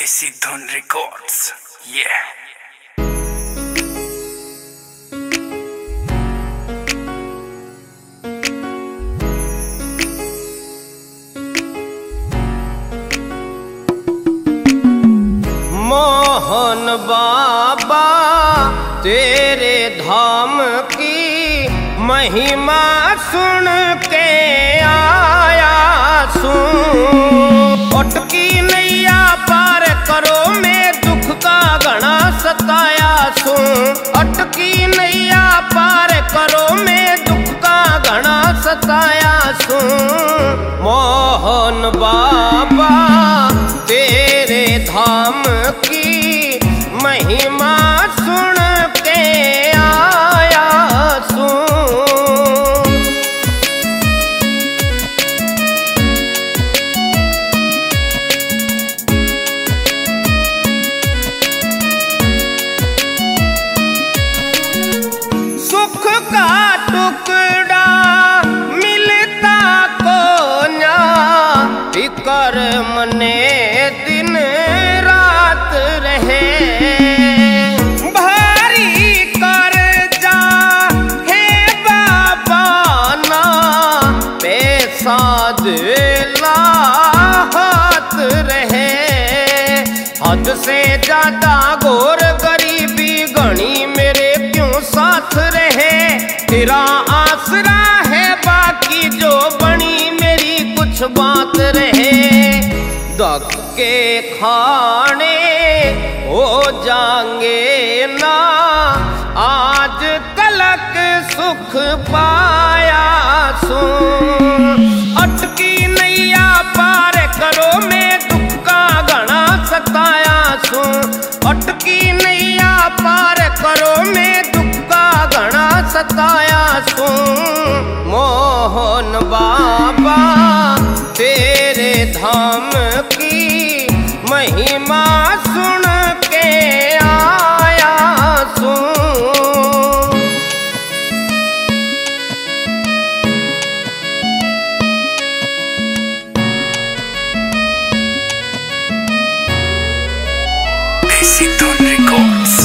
देसी धुन रिकॉर्ड्स। ये मोहन बाबा तेरे धाम की महिमा सुन के आया सुन। अटकी नैया पार करो मैं दुख का घना सताया सुन। अटकी नैया पार करो मैं दुख का घना सताया सुन। मोहन बाबा तेरे धाम की महिमा सुन के आया सुन। सुख का टुकड़ा मिलता को ना फिकर मने दिन रात रहे। भारी कर्जा है बाबा ना पैसा दिला हाथ रहे। हद से ज्यादा घोर गरीबी घनी मेरे क्यों साथ रहे। तेरा आसरा है बाकी जो बनी मेरी कुछ बात रहे। धक्के खाने हो जाएंगे ना आज कलक सुख पाया सुन। अटकी नैया पार करो मैं दुख का घना सताया सुन। अटकी नैया पार करो मैं दुख का घना सताया सुन। मोहन बाबा तेरे धाम की महिमा सुन के आया सुन। देसी धुन रिकॉर्ड्स।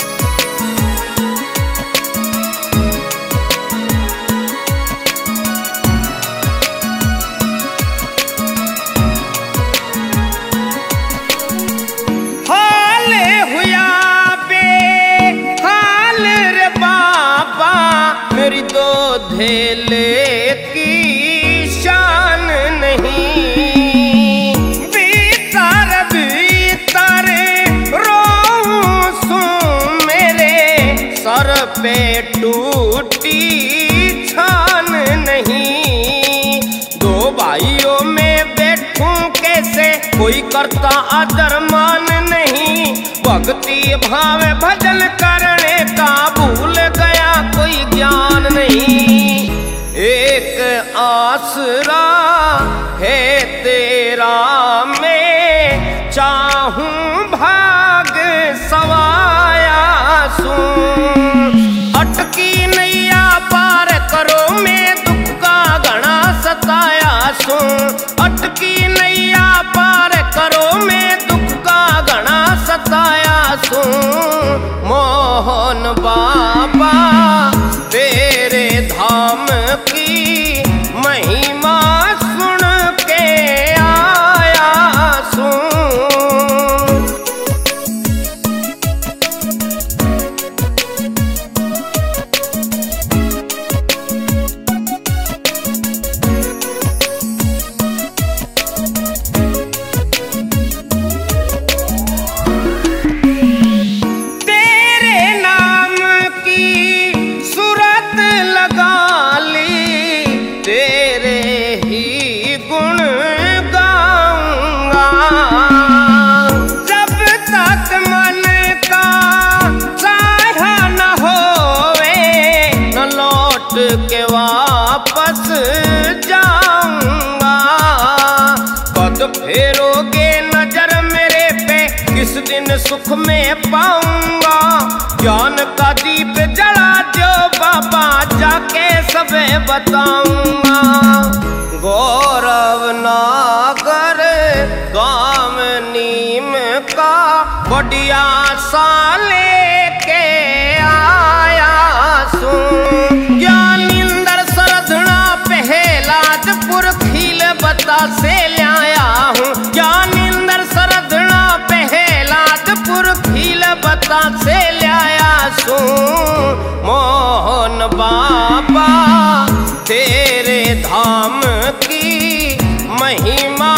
मेरी दो धेले की शान नहीं। भीतर भीतर रोऊं सुन मेरे सर पे टूटी छान नहीं। दो भाइयों में बैठूं कैसे कोई करता आदर मान नहीं। भक्ति भाव भजन करने का भूल गया कोई ज्ञान नहीं। एक आसरा है तेरा मैं चाहूं भाग सवाया सुन। अटकी नैया पार करो मैं दुख का घना सताया सुन। अटकी नैया पार करो मैं दुख का घना सताया सुन। मोहन बाबा तेरे धाम की महिमा सुन के आया सुन। के वापस जाऊंगा। कद फेरोगे नजर मेरे पे किस दिन सुख में पाऊंगा। ज्ञान का दीप जला जो बाबा जाके सबे बताऊंगा। गौरव नागर गाम नीम का बढ़िया सा लेके आया सू। ज्ञानिंदर सरधना पहलाजपुर खील बता से लाया हूँ। ज्ञानिंदर सरधना पहलाजपुर खील बता से लाया सू। मोहन बाबा तेरे धाम की महिमा